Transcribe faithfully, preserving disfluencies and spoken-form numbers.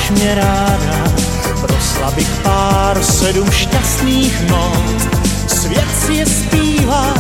máš mě ráda, prosla bych pár sedm šťastných not. Svět si je zpívá